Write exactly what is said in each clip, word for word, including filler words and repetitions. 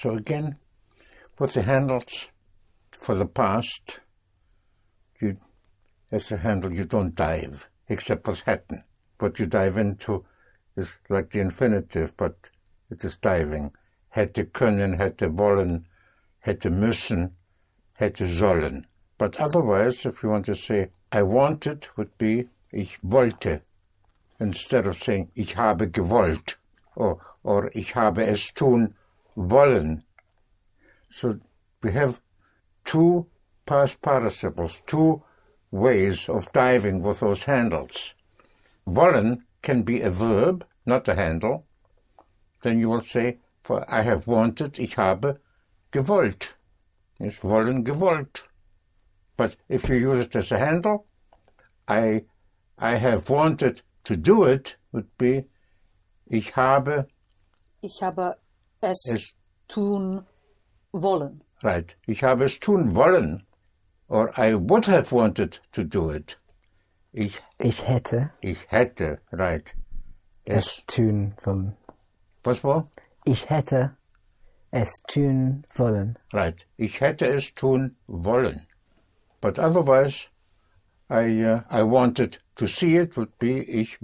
So again, with the handles for the past, you, as a handle, you don't dive, except with hätten. What you dive into is like the infinitive, but it is diving. Hätte können, hätte wollen, hätte müssen, hätte sollen. But otherwise, if you want to say, I wanted, would be, ich wollte, instead of saying, ich habe gewollt, or, or ich habe es tun wollen. So we have two past participles, two ways of diving with those handles. Wollen can be a verb, not a handle. Then you will say, for I have wanted, ich habe gewollt. Yes, wollen, gewollt. But if you use it as a handle, I, I have wanted to do it would be, ich habe, ich habe es, es tun wollen. Right. Ich habe es tun wollen. Or I would have wanted to do it. Ich, ich hätte. Ich hätte, right. Es, es tun wollen. Was war? Ich hätte es tun wollen. Right. Ich hätte es tun wollen. But otherwise, I, uh, I wanted to see it would be, ich,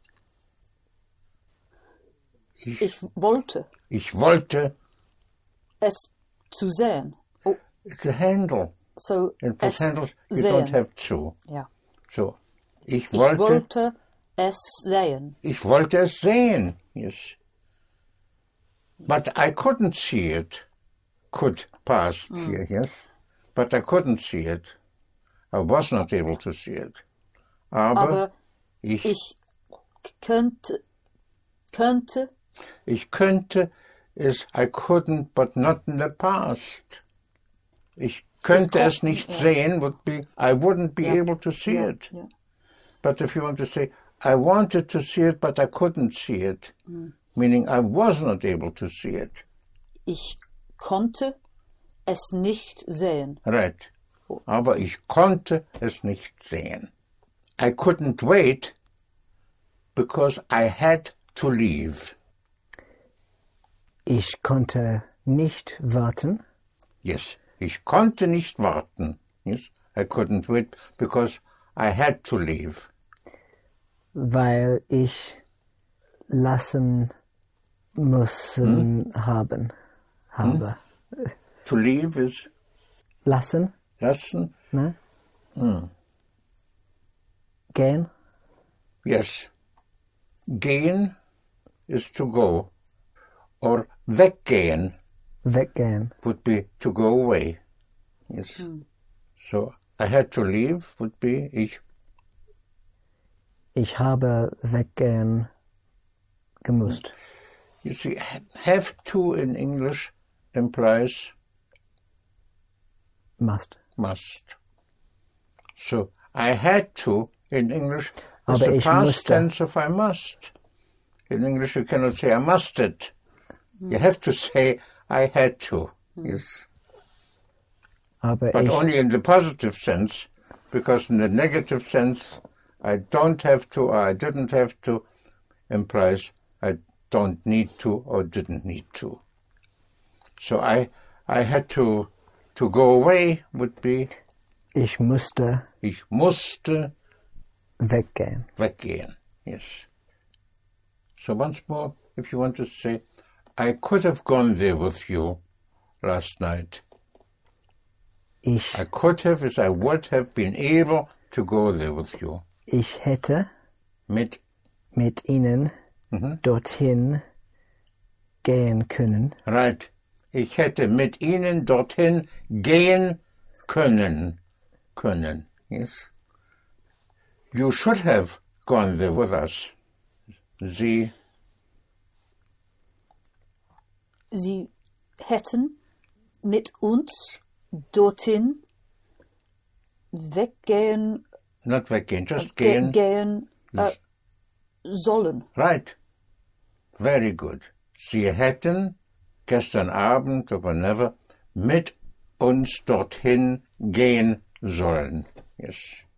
ich, ich wollte. Ich wollte es zu sehen. Oh. It's a handle. So, and for es handles, you sehen. don't have to. Ja. So, ich wollte, ich wollte es sehen. Ich wollte es sehen, yes. But I couldn't see it. Could past mm. here, yes. But I couldn't see it. I was not able to see it. Aber, Aber ich, ich könnte, könnte. Ich könnte is I couldn't, but not in the past. Ich könnte ich es nicht ja. sehen would be, I wouldn't be ja. able to see ja. it. Ja. But if you want to say, I wanted to see it, but I couldn't see it, mm. meaning I was not able to see it. Ich konnte es nicht sehen. Right. Aber ich konnte es nicht sehen. I couldn't wait because I had to leave. Ich konnte nicht warten. Yes. Ich konnte nicht warten. Yes. I couldn't wait because I had to leave. Weil ich lassen müssen hm? haben. Habe. Hm? To leave is? Lassen. Lassen? Ne? Hm. Gehen? Yes. Gehen is to go. Or weggehen. Weggehen. Would be to go away. Yes. Hm. So, I had to leave would be ich. Ich habe weggehen gemusst. You see, have to in English implies must. Must. So, I had to in English is Aber the ich past musste. tense of I must. In English you cannot say I musted. Mm. You have to say I had to. Mm. Yes. Aber but ich only in the positive sense, because in the negative sense I don't have to or I didn't have to implies I don't need to or didn't need to. So I I had to to go away would be Ich musste Ich musste weggehen. Weggehen, yes. So once more, if you want to say, I could have gone there with you last night. Ich I could have is I would have been able to go there with you. Ich hätte mit mit ihnen mhm. dorthin gehen können. Right. Ich hätte mit ihnen dorthin gehen können. Können. Yes. You should have gone there with us. Sie. Sie hätten mit uns dorthin weggehen. Not weggehen, just ge gehen. Gehen äh, sollen. Right. Very good. Sie hätten gestern Abend, aber never, mit uns dorthin gehen sollen. Yes.